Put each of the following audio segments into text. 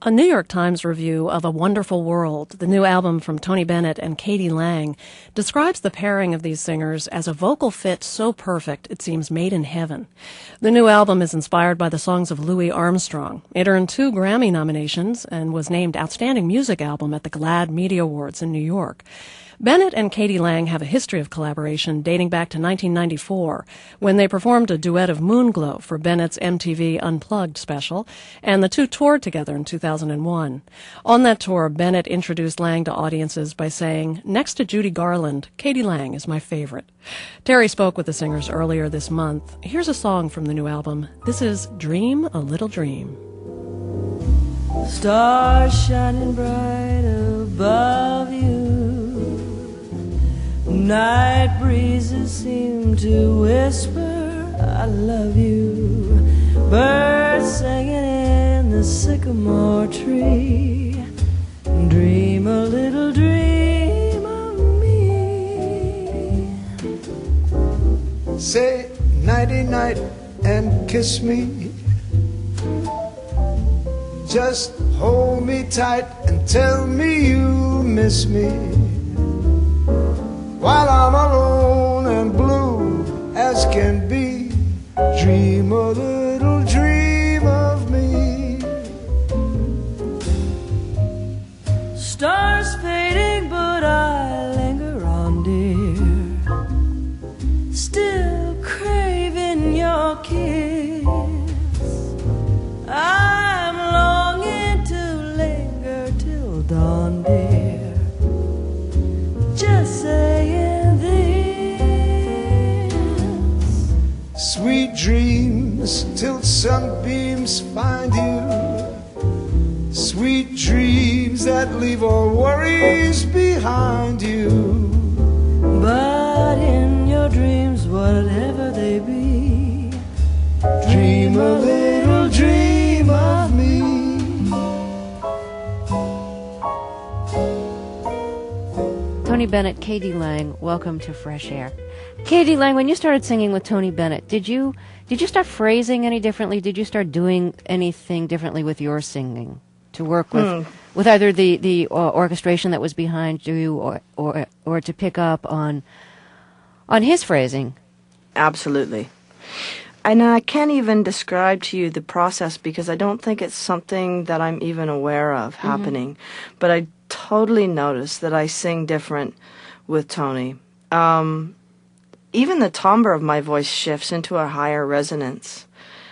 A New York Times review of A Wonderful World, the new album from Tony Bennett and Katie Lang, describes the pairing of these singers as a vocal fit so perfect it seems made in heaven. The new album is inspired by the songs of Louis Armstrong. It earned 2 Grammy nominations and was named Outstanding Music Album at the GLAAD Media Awards in New York. Bennett and Katie Lang have a history of collaboration dating back to 1994, when they performed a duet of Moonglow for Bennett's MTV Unplugged special, and the two toured together in 2001. On that tour, Bennett introduced Lang to audiences by saying, "Next to Judy Garland, Katie Lang is my favorite." Terry spoke with the singers earlier this month. Here's a song from the new album. This is Dream a Little Dream. Stars shining bright above you, night breezes seem to whisper, I love you. Birds singing in the sycamore tree, dream a little dream of me. Say nighty-night and kiss me. Just hold me tight and tell me you miss me. While I'm alone and blue as can be, dream a little dream of me. Stars fading, but I linger on, dear, still craving your kiss. I'm longing to linger till dawn, dear, just saying this. Sweet dreams till sunbeams find you, sweet dreams that leave all worries behind you. But in your dreams, whatever they be, dream a little dream of me. Tony Bennett, Katie Lang, welcome to Fresh Air. Katie Lang, when you started singing with Tony Bennett, did you start phrasing any differently? Did you start doing anything differently with your singing to work with either the orchestration that was behind you or to pick up on his phrasing? Absolutely. And I can't even describe to you the process because I don't think it's something that I'm even aware of happening. But I totally notice that I sing different with Tony. Even the timbre of my voice shifts into a higher resonance.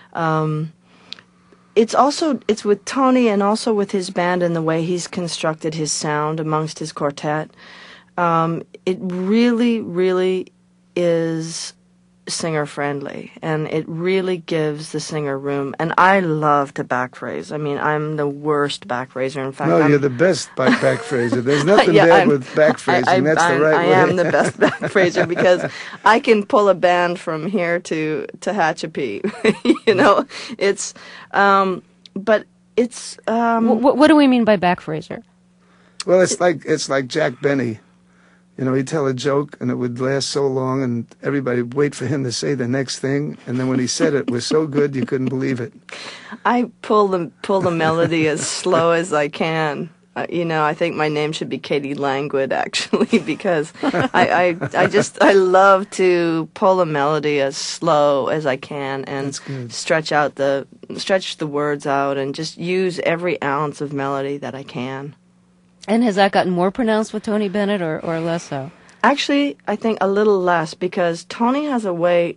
It's with Tony and also with his band and the way he's constructed his sound amongst his quartet. It really, really is singer-friendly, and it really gives the singer room. And I love to backphrase. I mean, I'm the worst backphraser. In fact, No, you're the best backphraser. There's nothing bad with backphrasing. That's the right way. I am the best backphraser because I can pull a band from here to Tehachapi. You know, it's, but it's. What do we mean by backphraser? Well, it's like Jack Benny. You know, he'd tell a joke, and it would last so long, and everybody would wait for him to say the next thing, and then when he said it, it was so good you couldn't believe it. I pull the melody as slow as I can. You know, I think my name should be Katie Langwood, actually, because I love to pull a melody as slow as I can and stretch the words out and just use every ounce of melody that I can. And has that gotten more pronounced with Tony Bennett or less so? Actually, I think a little less because Tony has a way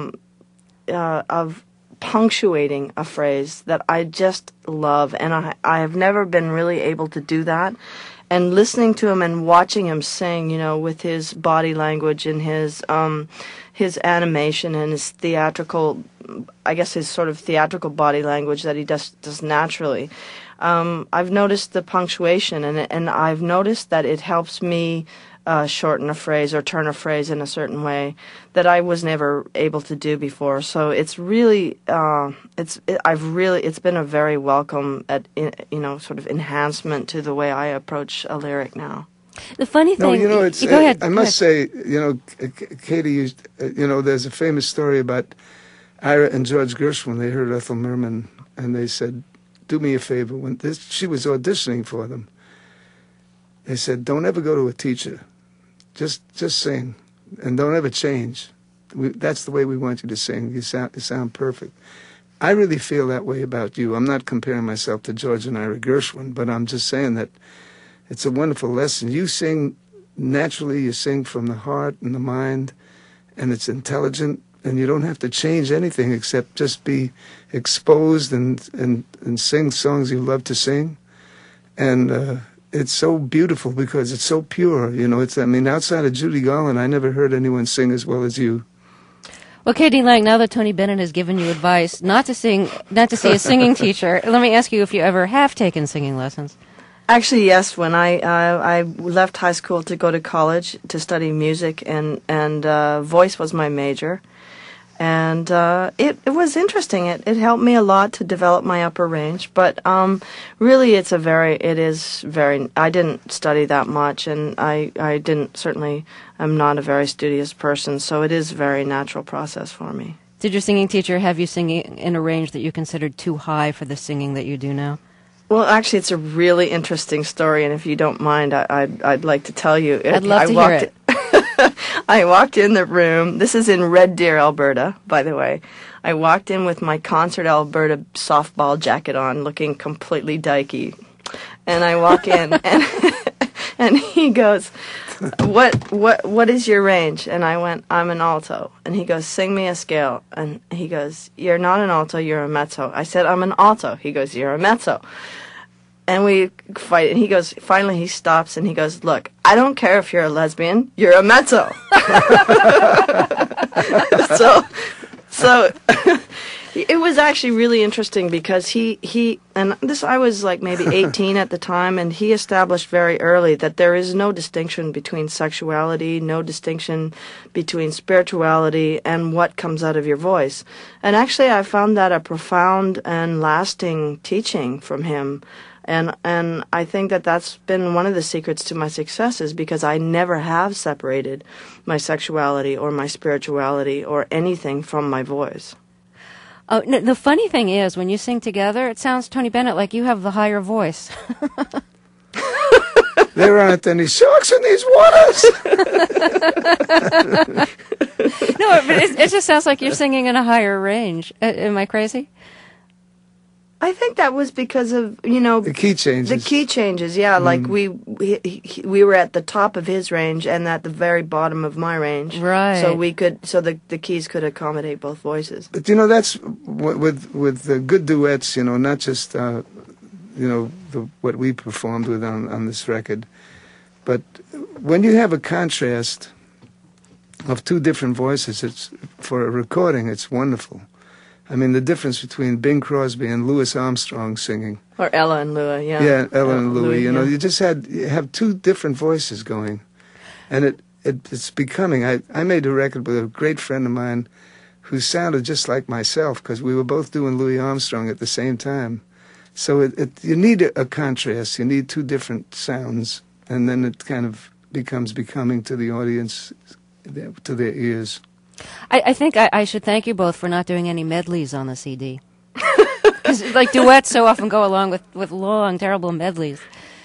of punctuating a phrase that I just love, and I have never been really able to do that. And listening to him and watching him sing, you know, with his body language and his animation and his theatrical, I guess his sort of theatrical body language that he does naturally. I've noticed the punctuation, and I've noticed that it helps me shorten a phrase or turn a phrase in a certain way that I was never able to do before. So it's really, it's been a very welcome, sort of enhancement to the way I approach a lyric now. The funny thing, you know, it's, go ahead. I must say, you know, Katie used, there's a famous story about Ira and George Gershwin. They heard Ethel Merman, and they said, do me a favor. She was auditioning for them. They said, don't ever go to a teacher. Just sing, and don't ever change. That's the way we want you to sing. You sound perfect. I really feel that way about you. I'm not comparing myself to George and Ira Gershwin, but I'm just saying that it's a wonderful lesson. You sing naturally, you sing from the heart and the mind, and it's intelligent, and you don't have to change anything except just be exposed and sing songs you love to sing. And it's so beautiful because it's so pure. You know, outside of Judy Garland, I never heard anyone sing as well as you. Well, K.D. Lang, now that Tony Bennett has given you advice not to see a singing teacher, let me ask you if you ever have taken singing lessons. Actually, yes. When I left high school to go to college to study music, and voice was my major, and it was interesting. It helped me a lot to develop my upper range. But really, I didn't study that much, and I didn't certainly. I'm not a very studious person, so it is a very natural process for me. Did your singing teacher have you singing in a range that you considered too high for the singing that you do now? Well, actually, it's a really interesting story, and if you don't mind, I'd like to tell you. I'd love to hear it. I walked in the room. This is in Red Deer, Alberta, by the way. I walked in with my Concert Alberta softball jacket on, looking completely dykey. And I walk in, and he goes, what is your range? And I went, I'm an alto. And he goes, sing me a scale. And he goes, you're not an alto, you're a mezzo. I said, I'm an alto. He goes, you're a mezzo. And we fight, and he goes, finally he stops, and he goes, look, I don't care if you're a lesbian, you're a mezzo. So it was actually really interesting because I was like maybe 18 at the time, and he established very early that there is no distinction between sexuality, no distinction between spirituality and what comes out of your voice. And actually I found that a profound and lasting teaching from him. And I think that that's been one of the secrets to my successes, because I never have separated my sexuality or my spirituality or anything from my voice. Oh, no, the funny thing is, when you sing together, it sounds, Tony Bennett, like you have the higher voice. There aren't any sharks in these waters. No, but it just sounds like you're singing in a higher range. Am I crazy? I think that was because of, the key changes. The key changes, yeah. Like we were at the top of his range and at the very bottom of my range. Right. So the keys could accommodate both voices. But that's with the good duets. Not just what we performed with on this record, but when you have a contrast of two different voices, it's for a recording. It's wonderful. I mean, the difference between Bing Crosby and Louis Armstrong singing. Or Ella and Louis, yeah. Yeah, Ella and Louis. Yeah. You have two different voices going. And it's becoming... I made a record with a great friend of mine who sounded just like myself, because we were both doing Louis Armstrong at the same time. So you need a contrast. You need two different sounds. And then it kind of becomes becoming to the audience, to their ears. I think I should thank you both for not doing any medleys on the CD. Because duets so often go along with long, terrible medleys.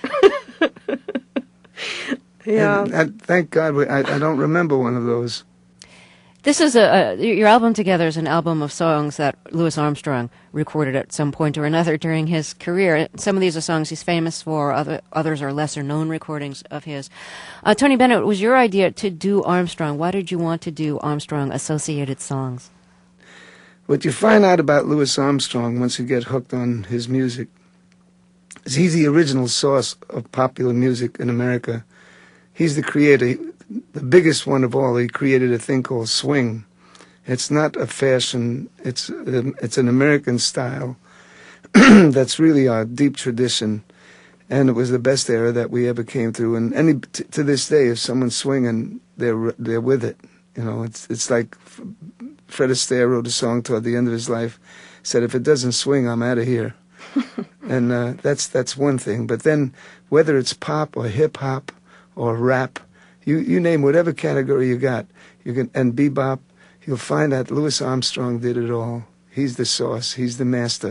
Yeah. And thank God I don't remember one of those. This is your album together is an album of songs that Louis Armstrong recorded at some point or another during his career. Some of these are songs he's famous for, others are lesser-known recordings of his. Tony Bennett, it was your idea to do Armstrong. Why did you want to do Armstrong-associated songs? What you find out about Louis Armstrong once you get hooked on his music is he's the original source of popular music in America. He's the creator. The biggest one of all, he created a thing called swing. It's not a fashion. It's an American style that's really our deep tradition, and it was the best era that we ever came through. And to this day, if someone's swinging, they're with it. It's like Fred Astaire wrote a song toward the end of his life, said, "If it doesn't swing, I'm out of here." And that's one thing. But then, whether it's pop or hip hop or rap. You name whatever category you got, and bebop, you'll find that Louis Armstrong did it all. He's the source. He's the master.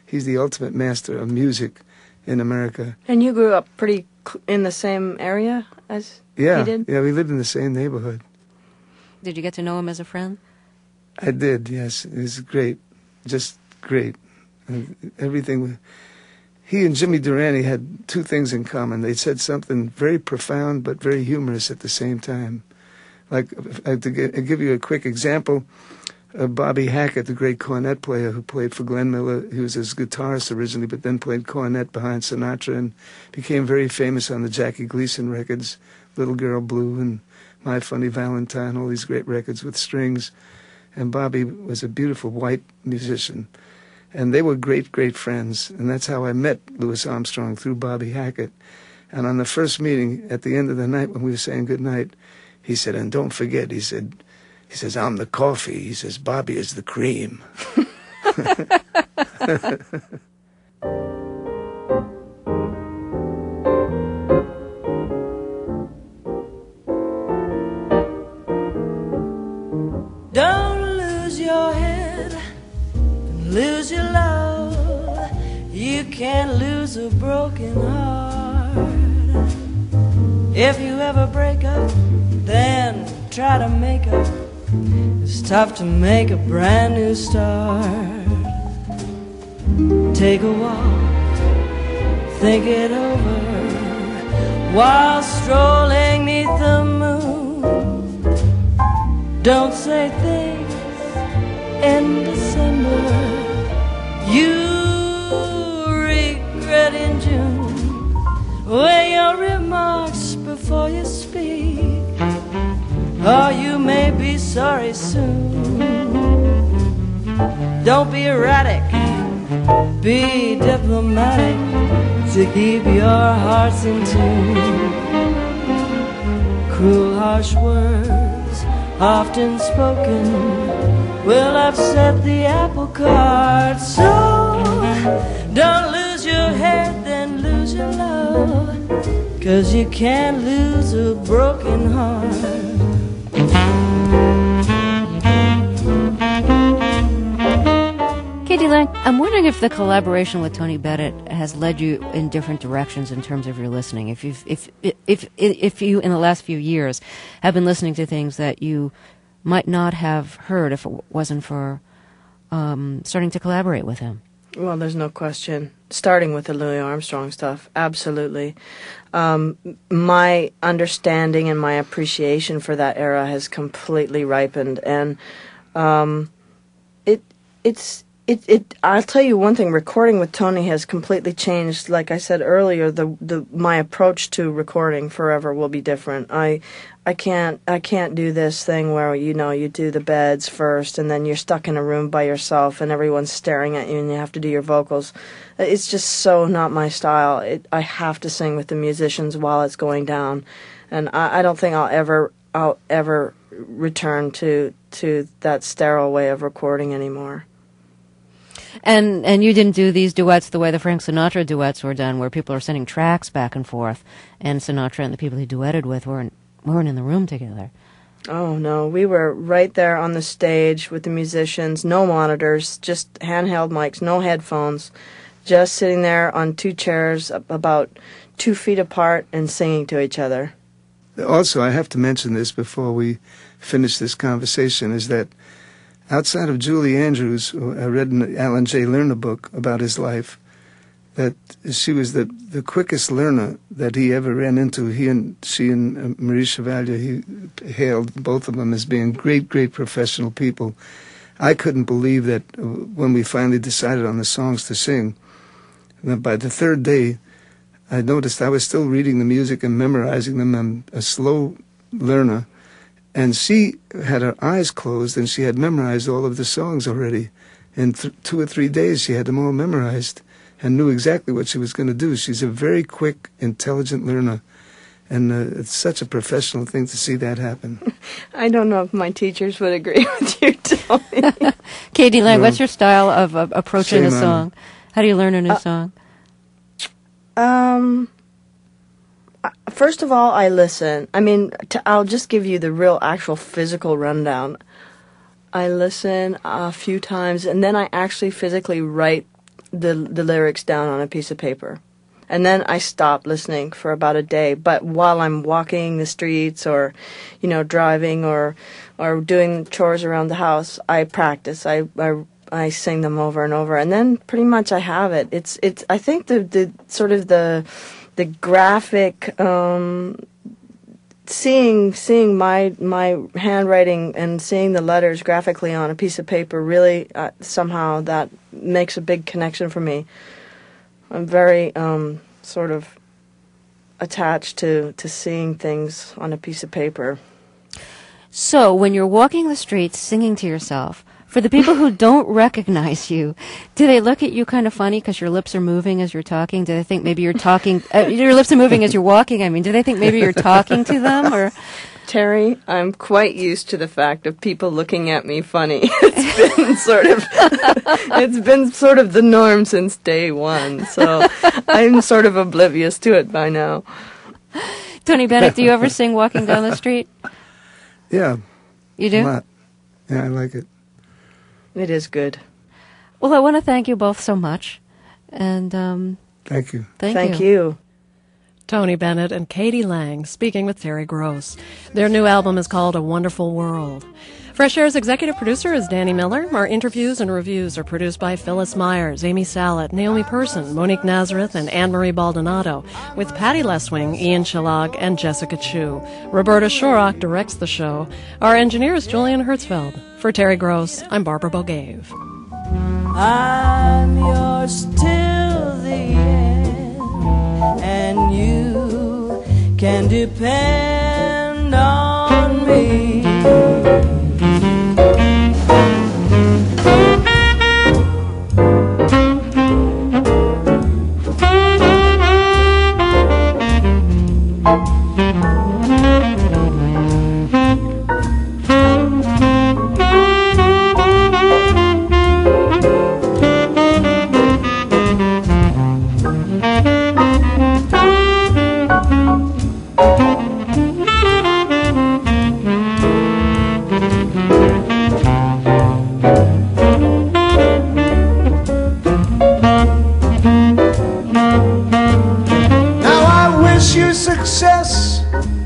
He's the ultimate master of music in America. And you grew up pretty in the same area as he did? Yeah, we lived in the same neighborhood. Did you get to know him as a friend? I did, yes. It was great, just great. Everything. He and Jimmy Durante had two things in common. They said something very profound but very humorous at the same time. Like, to give you a quick example, Bobby Hackett, the great cornet player who played for Glenn Miller, he was his guitarist originally, but then played cornet behind Sinatra and became very famous on the Jackie Gleason records, Little Girl Blue and My Funny Valentine, all these great records with strings. And Bobby was a beautiful white musician. And they were great, great friends. And that's how I met Louis Armstrong, through Bobby Hackett. And on the first meeting, at the end of the night when we were saying goodnight, he said, and don't forget, he says, I'm the coffee. He says, Bobby is the cream. Don't lose your head and lose your love. You can't lose a broken heart. If you ever break up, then try to make up. It's tough to make a brand new start. Take a walk, think it over, while strolling 'neath the moon. Don't say things in December you regret in June. Weigh your remarks before you speak, or you may be sorry soon. Don't be erratic, be diplomatic to keep your hearts in tune. Cruel, harsh words, often spoken, will upset the apple cart. So don't lose your head, then lose your love, 'cause you can't lose a broken heart. K.D. Lang, I'm wondering if the collaboration with Tony Bennett has led you in different directions in terms of your listening. If you in the last few years have been listening to things that you might not have heard if it wasn't for starting to collaborate with him. Well, there's no question. Starting with the Louis Armstrong stuff, absolutely. My understanding and my appreciation for that era has completely ripened, and I'll tell you one thing. Recording with Tony has completely changed. Like I said earlier, my approach to recording forever will be different. I can't do this thing where you do the beds first and then you're stuck in a room by yourself and everyone's staring at you and you have to do your vocals. It's just so not my style. I have to sing with the musicians while it's going down, and I don't think I'll ever return to that sterile way of recording anymore. And you didn't do these duets the way the Frank Sinatra duets were done, where people are sending tracks back and forth, and Sinatra and the people he duetted with weren't in the room together. Oh, no. We were right there on the stage with the musicians, no monitors, just handheld mics, no headphones, just sitting there on two chairs about 2 feet apart and singing to each other. Also, I have to mention this before we finish this conversation, is that outside of Julie Andrews, I read in the Alan J. Lerner book about his life, that she was the quickest learner that he ever ran into. She and Marie Chevalier, he hailed both of them as being great, great professional people. I couldn't believe that when we finally decided on the songs to sing, that by the third day, I noticed I was still reading the music and memorizing them. I'm a slow learner. And she had her eyes closed, and she had memorized all of the songs already. In 2 or 3 days, she had them all memorized and knew exactly what she was going to do. She's a very quick, intelligent learner, and it's such a professional thing to see that happen. I don't know if my teachers would agree with you, Tony. K.D. Lang, what's your style of approaching a song? How do you learn a new song? First of all, I listen. I mean, I'll just give you the real, actual, physical rundown. I listen a few times, and then I actually physically write the lyrics down on a piece of paper. And then I stop listening for about a day. But while I'm walking the streets or, driving or doing chores around the house, I practice. I sing them over and over, and then pretty much I have it. It's. I think the sort of the graphic seeing my handwriting and seeing the letters graphically on a piece of paper really somehow that makes a big connection for me. I'm very sort of attached to seeing things on a piece of paper. So when you're walking the streets singing to yourself, for the people who don't recognize you, do they look at you kind of funny because your lips are moving as you're talking? Do they think maybe you're talking, your lips are moving as you're walking, I mean, do they think maybe you're talking to them, or? Terry, I'm quite used to the fact of people looking at me funny. It's been sort of the norm since day one, so I'm sort of oblivious to it by now. Tony Bennett, do you ever sing walking down the street? Yeah. You do? A lot. Yeah, I like it. It is good. Well, I want to thank you both so much, and thank you. Thank you. Tony Bennett and Katie Lang speaking with Terry Gross. Their new album is called A Wonderful World. Fresh Air's executive producer is Danny Miller. Our interviews and reviews are produced by Phyllis Myers, Amy Sallet, Naomi Person, Monique Nazareth, and Anne-Marie Baldonado, with Patty Leswing, Ian Shalag, and Jessica Chu. Roberta Shorrock directs the show. Our engineer is Julian Hertzfeld. For Terry Gross, I'm Barbara Bogave. I'm yours till the end, and you can depend on me. Success,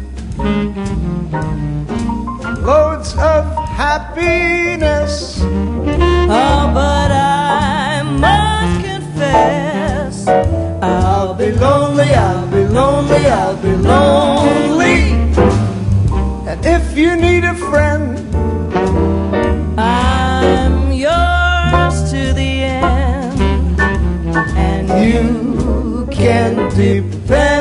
loads of happiness. Oh, but I must confess, I'll be lonely, I'll be lonely, I'll be lonely. And if you need a friend, I'm yours to the end, and you can depend